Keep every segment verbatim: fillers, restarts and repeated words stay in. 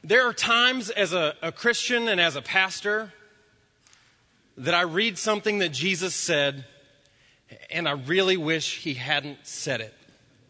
There are times as a, a Christian and as a pastor that I read something that Jesus said, and I really wish he hadn't said it.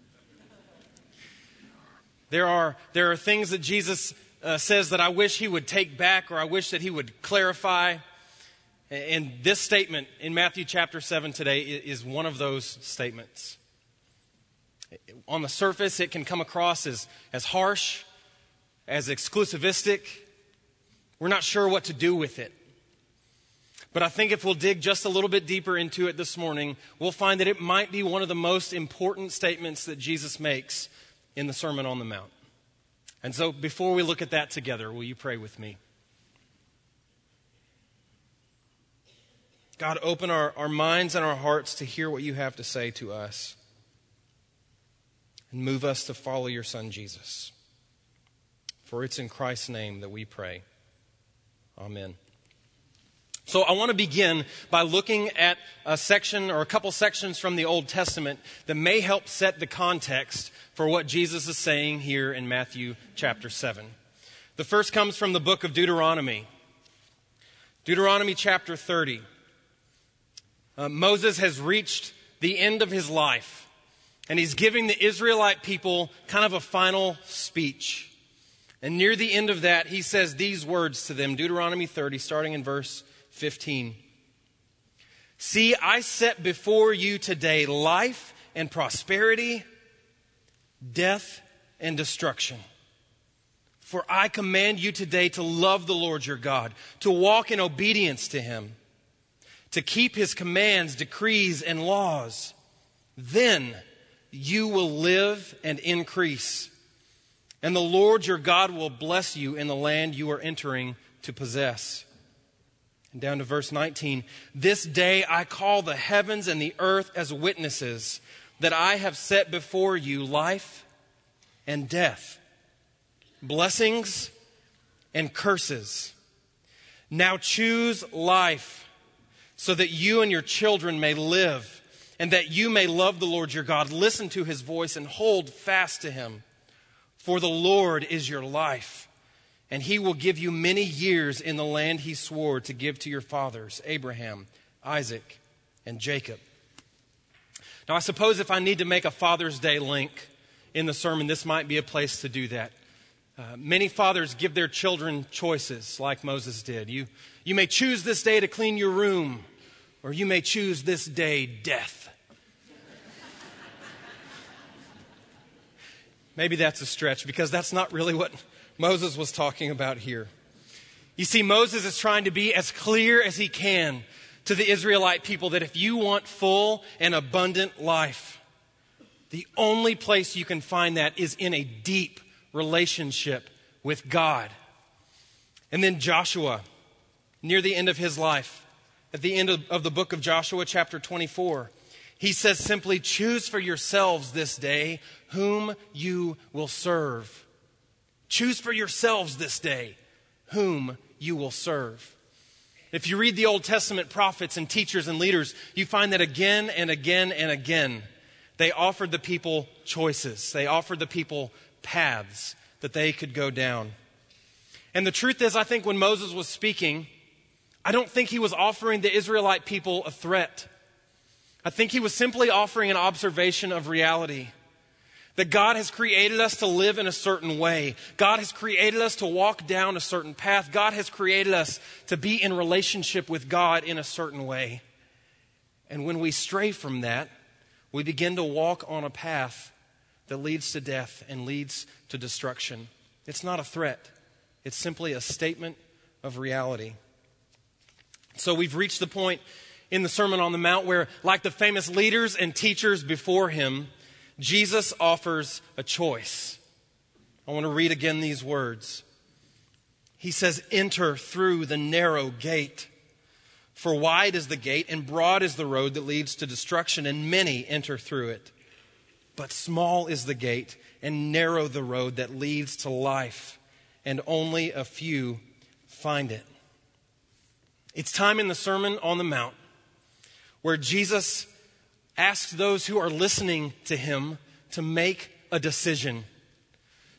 There are, there are things that Jesus uh, says that I wish he would take back, or I wish that he would clarify. And this statement in Matthew chapter seven today is one of those statements. On the surface, it can come across as, as harsh, as exclusivistic. We're not sure what to do with it. But I think if we'll dig just a little bit deeper into it this morning, we'll find that it might be one of the most important statements that Jesus makes in the Sermon on the Mount. And so before we look at that together, will you pray with me? God, open our, our minds and our hearts to hear what you have to say to us. And move us to follow your Son, Jesus. For it's in Christ's name that we pray. Amen. So I want to begin by looking at a section or a couple sections from the Old Testament that may help set the context for what Jesus is saying here in Matthew chapter seven. The first comes from the book of Deuteronomy. Deuteronomy chapter thirty. Uh, Moses has reached the end of his life, and he's giving the Israelite people kind of a final speech. And near the end of that, he says these words to them, Deuteronomy thirty, starting in verse fifteen. See, I set before you today life and prosperity, death and destruction. For I command you today to love the Lord your God, to walk in obedience to him, to keep his commands, decrees, and laws. Then you will live and increase. And the Lord your God will bless you in the land you are entering to possess. And down to verse nineteen. This day I call the heavens and the earth as witnesses that I have set before you life and death, blessings and curses. Now choose life so that you and your children may live, and that you may love the Lord your God. Listen to his voice and hold fast to him. For the Lord is your life, and he will give you many years in the land he swore to give to your fathers, Abraham, Isaac, and Jacob. Now, I suppose if I need to make a Father's Day link in the sermon, this might be a place to do that. Uh, many fathers give their children choices like Moses did. You, you may choose this day to clean your room, or you may choose this day death. Maybe that's a stretch, because that's not really what Moses was talking about here. You see, Moses is trying to be as clear as he can to the Israelite people that if you want full and abundant life, the only place you can find that is in a deep relationship with God. And then Joshua, near the end of his life, at the end of, of the book of Joshua, chapter twenty-four, he says simply, choose for yourselves this day whom you will serve. Choose for yourselves this day whom you will serve. If you read the Old Testament prophets and teachers and leaders, you find that again and again and again, they offered the people choices. They offered the people paths that they could go down. And the truth is, I think when Moses was speaking, I don't think he was offering the Israelite people a threat. I think he was simply offering an observation of reality. That God has created us to live in a certain way. God has created us to walk down a certain path. God has created us to be in relationship with God in a certain way. And when we stray from that, we begin to walk on a path that leads to death and leads to destruction. It's not a threat. It's simply a statement of reality. So we've reached the point in the Sermon on the Mount where, like the famous leaders and teachers before him, Jesus offers a choice. I want to read again these words. He says, enter through the narrow gate. For wide is the gate and broad is the road that leads to destruction, and many enter through it. But small is the gate and narrow the road that leads to life, and only a few find it. It's time in the Sermon on the Mount where Jesus asks those who are listening to him to make a decision,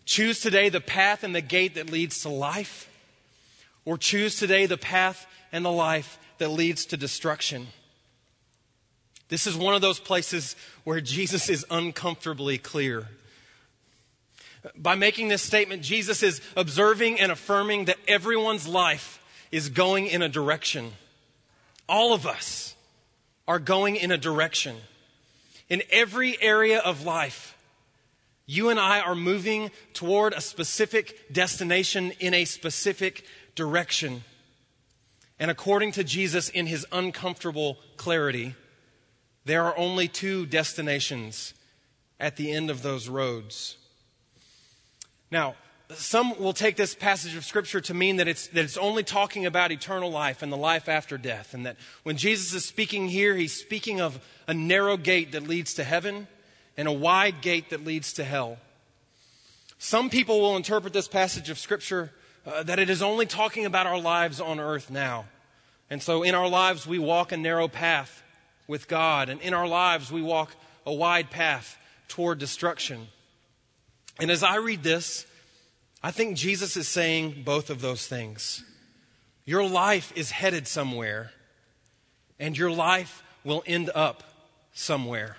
Choose today the path and the gate that leads to life, or choose today the path and the life that leads to destruction. This is one of those places where Jesus is uncomfortably clear. By making this statement, Jesus is observing and affirming that everyone's life is going in a direction. All of us are going in a direction. In every area of life, you and I are moving toward a specific destination in a specific direction. And according to Jesus, in his uncomfortable clarity, there are only two destinations at the end of those roads. Now, some will take this passage of Scripture to mean that it's, that it's only talking about eternal life and the life after death. And that when Jesus is speaking here, he's speaking of a narrow gate that leads to heaven and a wide gate that leads to hell. Some people will interpret this passage of Scripture uh, that it is only talking about our lives on earth now. And so in our lives, we walk a narrow path with God. And in our lives, we walk a wide path toward destruction. And as I read this, I think Jesus is saying both of those things. Your life is headed somewhere, and your life will end up somewhere.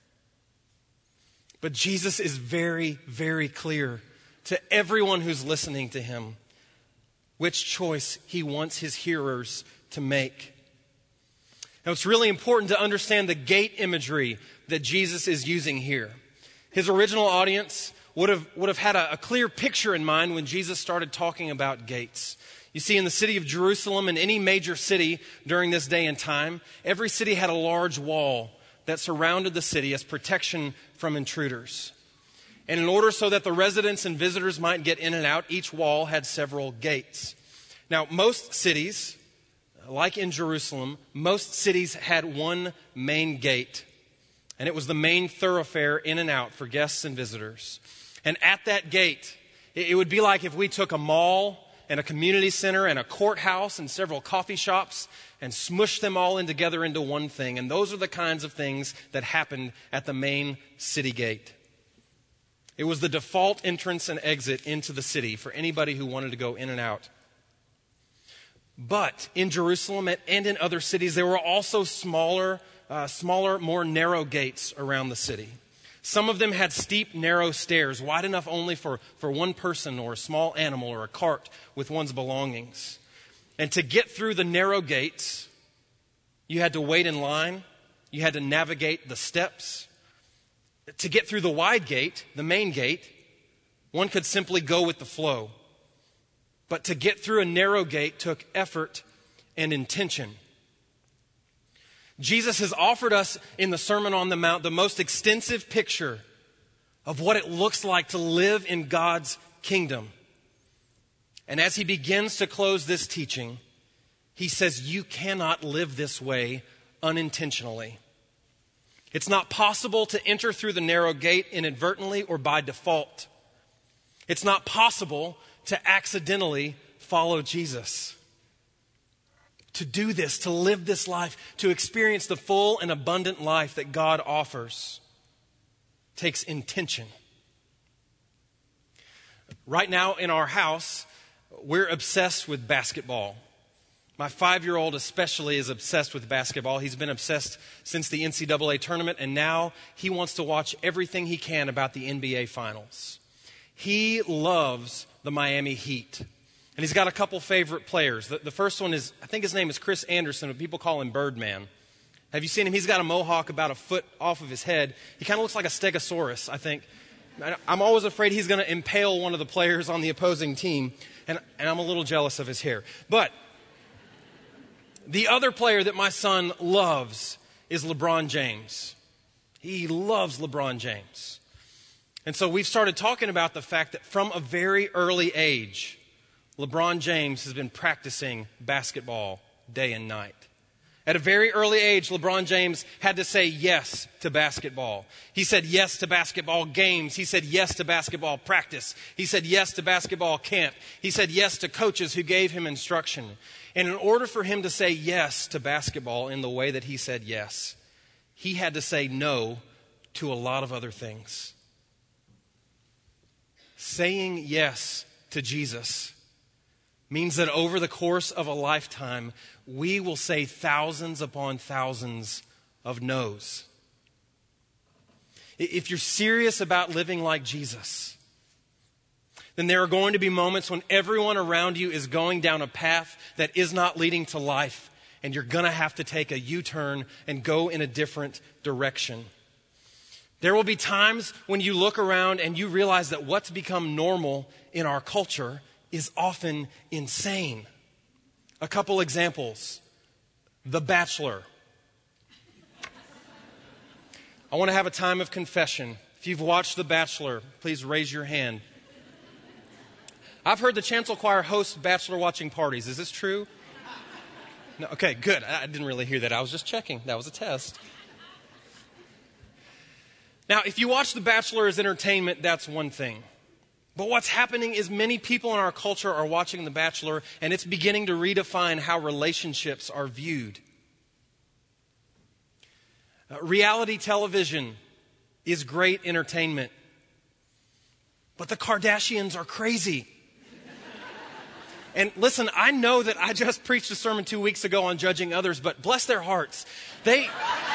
But Jesus is very, very clear to everyone who's listening to him which choice he wants his hearers to make. Now, it's really important to understand the gate imagery that Jesus is using here. His original audience would have, would have had a, a clear picture in mind when Jesus started talking about gates. You see, in the city of Jerusalem, in any major city during this day and time, every city had a large wall that surrounded the city as protection from intruders. And in order so that the residents and visitors might get in and out, each wall had several gates. Now, most cities, like in Jerusalem, most cities had one main gate, and it was the main thoroughfare in and out for guests and visitors. And at that gate, it would be like if we took a mall and a community center and a courthouse and several coffee shops and smushed them all in together into one thing. And those are the kinds of things that happened at the main city gate. It was the default entrance and exit into the city for anybody who wanted to go in and out. But in Jerusalem and in other cities, there were also smaller, uh, smaller, more narrow gates around the city. Some of them had steep, narrow stairs, wide enough only for, for one person or a small animal or a cart with one's belongings. And to get through the narrow gates, you had to wait in line. You had to navigate the steps. To get through the wide gate, the main gate, one could simply go with the flow. But to get through a narrow gate took effort and intention. Jesus has offered us in the Sermon on the Mount the most extensive picture of what it looks like to live in God's kingdom. And as he begins to close this teaching, he says, you cannot live this way unintentionally. It's not possible to enter through the narrow gate inadvertently or by default. It's not possible to accidentally follow Jesus. To do this, to live this life, to experience the full and abundant life that God offers, takes intention. Right now in our house, we're obsessed with basketball. My five-year-old especially is obsessed with basketball. He's been obsessed since the N C double A tournament, and now he wants to watch everything he can about the N B A Finals. He loves the Miami Heat. And he's got a couple favorite players. The, the first one is, I think his name is Chris Anderson, but people call him Birdman. Have you seen him? He's got a mohawk about a foot off of his head. He kind of looks like a stegosaurus, I think. I'm always afraid he's going to impale one of the players on the opposing team, and, and I'm a little jealous of his hair. But the other player that my son loves is LeBron James. He loves LeBron James. And so we've started talking about the fact that from a very early age, LeBron James has been practicing basketball day and night. At a very early age, LeBron James had to say yes to basketball. He said yes to basketball games. He said yes to basketball practice. He said yes to basketball camp. He said yes to coaches who gave him instruction. And in order for him to say yes to basketball in the way that he said yes, he had to say no to a lot of other things. saying yes to Jesus means that over the course of a lifetime, we will say thousands upon thousands of no's. If you're serious about living like Jesus, then there are going to be moments when everyone around you is going down a path that is not leading to life, and you're going to have to take a U-turn and go in a different direction. There will be times when you look around and you realize that what's become normal in our culture is often insane. A couple examples. The Bachelor. I want to have a time of confession. If you've watched The Bachelor, please raise your hand. I've heard the chancel choir host bachelor watching parties. Is this true? No, okay, good. I didn't really hear that. I was just checking. That was a test. Now, if you watch The Bachelor as entertainment, that's one thing. But what's happening is many people in our culture are watching The Bachelor, and it's beginning to redefine how relationships are viewed. Uh, reality television is great entertainment, but the Kardashians are crazy. And listen, I know that I just preached a sermon two weeks ago on judging others, but bless their hearts. They...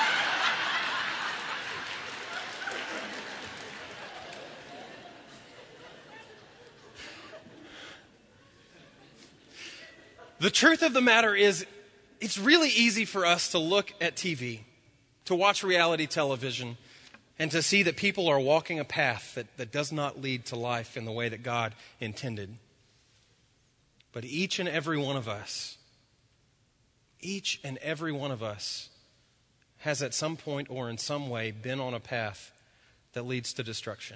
The truth of the matter is, it's really easy for us to look at T V, to watch reality television, and to see that people are walking a path that, that does not lead to life in the way that God intended. But each and every one of us, each and every one of us has at some point or in some way been on a path that leads to destruction.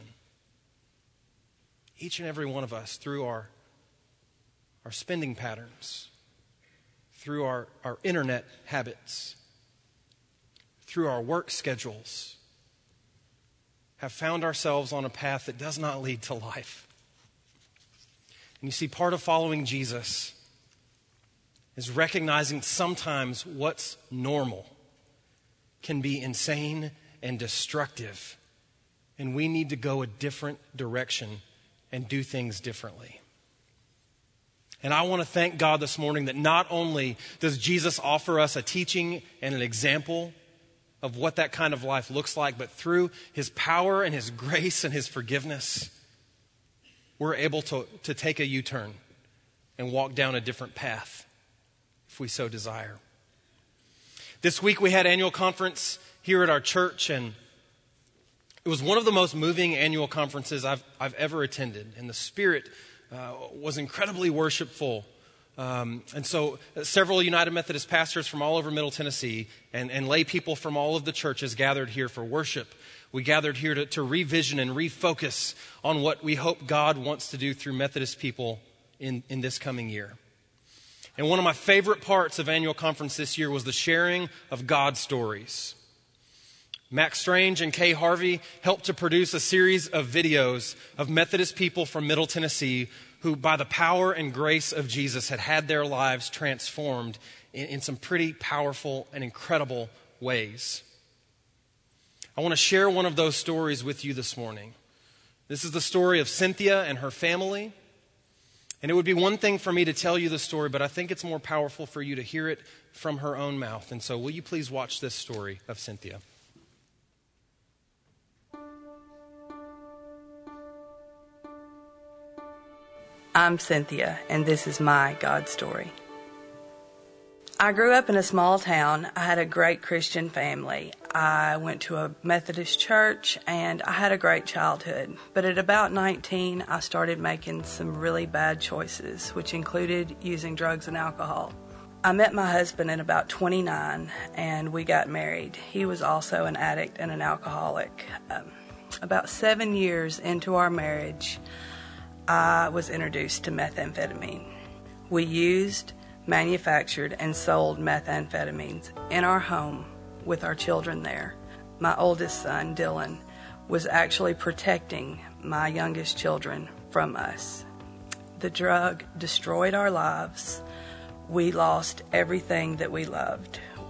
Each and every one of us, through our, our spending patterns, through our, our internet habits, through our work schedules, have found ourselves on a path that does not lead to life. And you see, part of following Jesus is recognizing sometimes what's normal can be insane and destructive, and we need to go a different direction and do things differently. And I want to thank God this morning that not only does Jesus offer us a teaching and an example of what that kind of life looks like, but through His power and His grace and His forgiveness, we're able to, to take a U-turn and walk down a different path if we so desire. This week we had annual conference here at our church, and it was one of the most moving annual conferences I've, I've ever attended. And the Spirit uh, was incredibly worshipful. Um, and so uh, several United Methodist pastors from all over Middle Tennessee and, and lay people from all of the churches gathered here for worship. We gathered here to, to revision and refocus on what we hope God wants to do through Methodist people in, in this coming year. And one of my favorite parts of annual conference this year was the sharing of God stories. Max Strange and Kay Harvey helped to produce a series of videos of Methodist people from Middle Tennessee who, by the power and grace of Jesus, had had their lives transformed in, in some pretty powerful and incredible ways. I want to share one of those stories with you this morning. This is the story of Cynthia and her family. And it would be one thing for me to tell you the story, but I think it's more powerful for you to hear it from her own mouth. And so will you please watch this story of Cynthia? I'm Cynthia, and this is my God story. I grew up in a small town. I had a great Christian family. I went to a Methodist church, and I had a great childhood. But at about nineteen, I started making some really bad choices, which included using drugs and alcohol. I met my husband at about twenty-nine, and we got married. He was also an addict and an alcoholic. Um, about seven years into our marriage, I was introduced to methamphetamine. We used, manufactured, and sold methamphetamines in our home with our children there. My oldest son, Dylan, was actually protecting my youngest children from us. The drug destroyed our lives. We lost everything that we loved.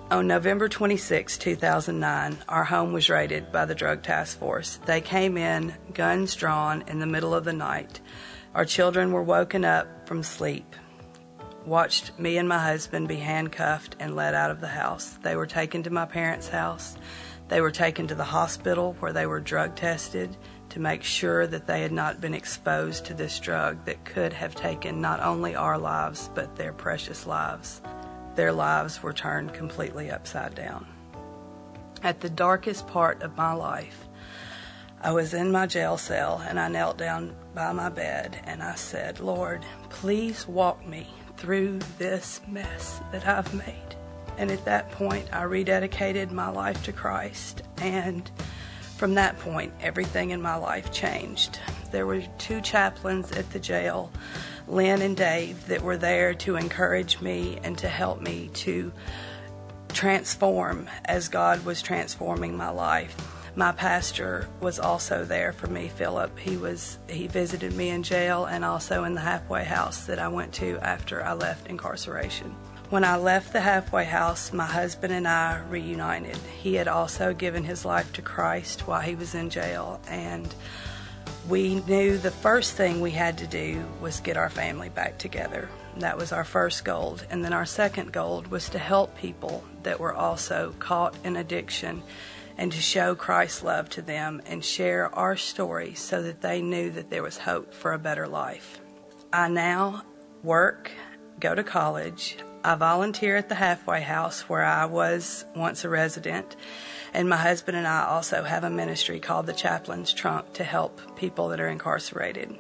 On November twenty-sixth, two thousand nine, our home was raided by the Drug Task Force. They came in, guns drawn, in the middle of the night. Our children were woken up from sleep, watched me and my husband be handcuffed and led out of the house. They were taken to my parents' house. They were taken to the hospital where they were drug tested to make sure that they had not been exposed to this drug that could have taken not only our lives, but their precious lives. Their lives were turned completely upside down. At the darkest part of my life, I was in my jail cell and I knelt down by my bed and I said, Lord, please walk me through this mess that I've made. And at that point, I rededicated my life to Christ. And from that point, everything in my life changed. There were two chaplains at the jail, Lynn and Dave, that were there to encourage me and to help me to transform as God was transforming my life. My pastor was also there for me, Philip. He was he visited me in jail and also in the halfway house that I went to after I left incarceration. When I left the halfway house, my husband and I reunited. He had also given his life to Christ while he was in jail, and we knew the first thing we had to do was get our family back together. That was our first goal. And then our second goal was to help people that were also caught in addiction and to show Christ's love to them and share our story so that they knew that there was hope for a better life. I now work, go to college. I volunteer at the halfway house where I was once a resident. And my husband and I also have a ministry called the Chaplain's Trunk to help people that are incarcerated.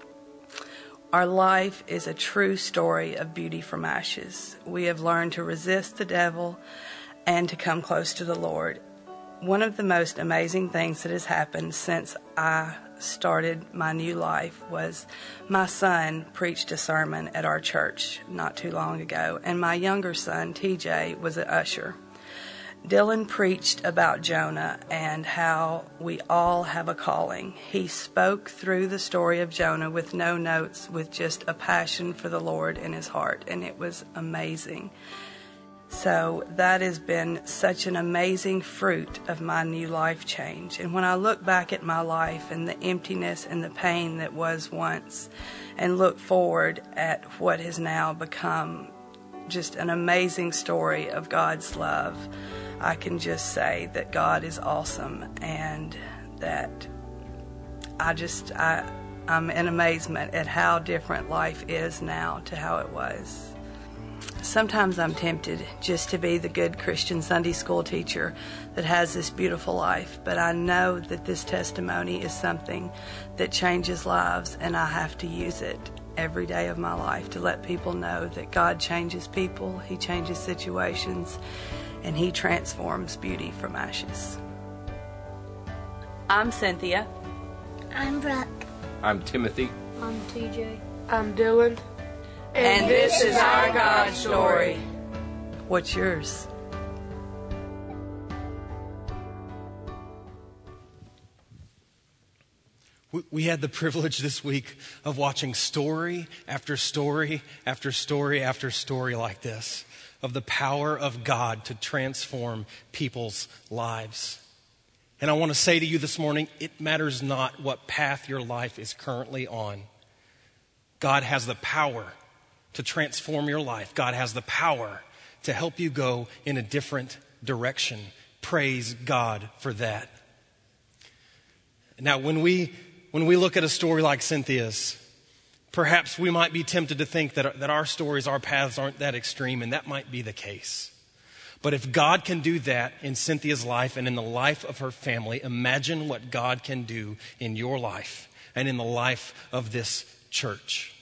Our life is a true story of beauty from ashes. We have learned to resist the devil and to come close to the Lord. One of the most amazing things that has happened since I started my new life was my son preached a sermon at our church not too long ago, and my younger son, T J, was an usher. Dylan preached about Jonah and how we all have a calling. He spoke through the story of Jonah with no notes, with just a passion for the Lord in his heart, and it was amazing. So that has been such an amazing fruit of my new life change. And when I look back at my life and the emptiness and the pain that was once, and look forward at what has now become just an amazing story of God's love, I can just say that God is awesome, and that I just, I, I'm in amazement at how different life is now to how it was. Sometimes I'm tempted just to be the good Christian Sunday school teacher that has this beautiful life, but I know that this testimony is something that changes lives, and I have to use it every day of my life to let people know that God changes people, He changes situations, and He transforms beauty from ashes. I'm Cynthia. I'm Brooke. I'm Timothy. I'm T J. I'm Dylan. And, and this is our God story. What's yours? We had the privilege this week of watching story after story after story after story like this, of the power of God to transform people's lives. And I want to say to you this morning, it matters not what path your life is currently on. God has the power to transform your life. God has the power to help you go in a different direction. Praise God for that. Now, when we when we look at a story like Cynthia's, perhaps we might be tempted to think that, that our stories, our paths aren't that extreme, and that might be the case. But if God can do that in Cynthia's life and in the life of her family, imagine what God can do in your life and in the life of this church.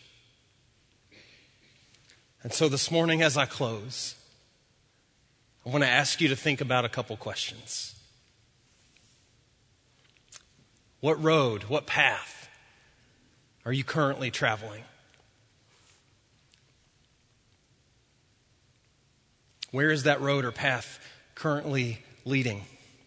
And so this morning, as I close, I want to ask you to think about a couple questions. What road, what path are you currently traveling? Where is that road or path currently leading?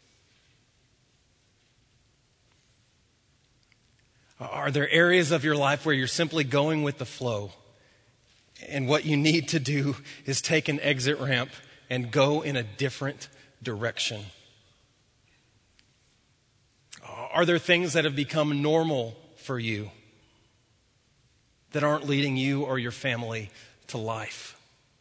Are there areas of your life where you're simply going with the flow, and what you need to do is take an exit ramp and go in a different direction? Are there things that have become normal for you that aren't leading you or your family to life?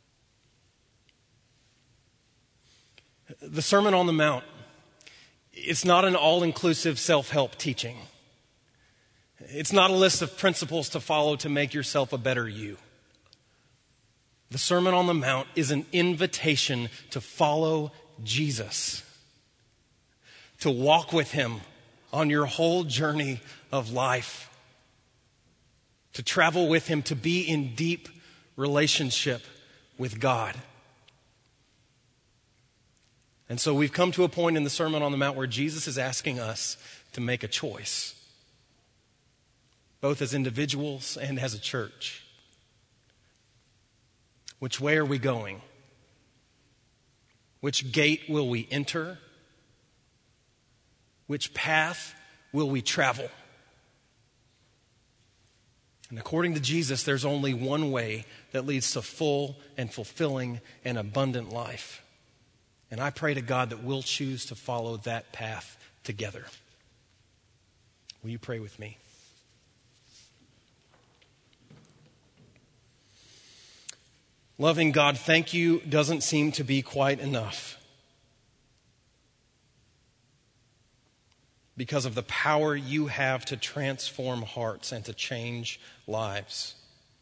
The Sermon on the Mount, it's not an all-inclusive self-help teaching. It's not a list of principles to follow to make yourself a better you. The Sermon on the Mount is an invitation to follow Jesus, to walk with him on your whole journey of life, to travel with him, to be in deep relationship with God. And so we've come to a point in the Sermon on the Mount where Jesus is asking us to make a choice, both as individuals and as a church. Which way are we going? Which gate will we enter? Which path will we travel? And according to Jesus, there's only one way that leads to full and fulfilling and abundant life. And I pray to God that we'll choose to follow that path together. Will you pray with me? Loving God, thank you doesn't seem to be quite enough because of the power you have to transform hearts and to change lives.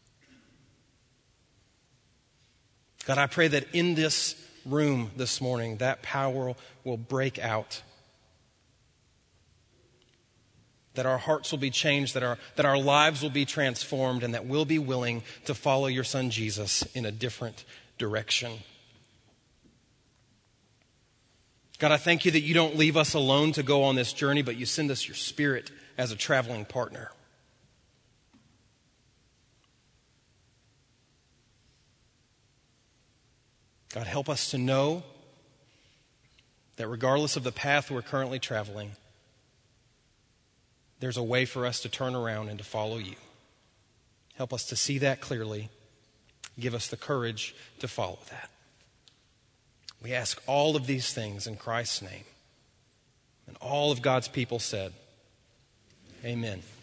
God, I pray that in this room this morning, that power will break out. That our hearts will be changed, that our, that our lives will be transformed, and that we'll be willing to follow your Son Jesus in a different direction. God, I thank you that you don't leave us alone to go on this journey, but you send us your Spirit as a traveling partner. God, help us to know that regardless of the path we're currently traveling, there's a way for us to turn around and to follow you. Help us to see that clearly. Give us the courage to follow that. We ask all of these things in Christ's name. And all of God's people said, amen.